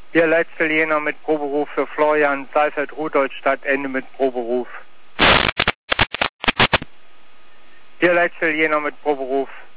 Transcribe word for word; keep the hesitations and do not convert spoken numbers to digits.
Hier letzte Jena mit Proberuf für Florian Seifert, Rudolstadt, Ende mit Proberuf. Hier letzte Jena mit Proberuf.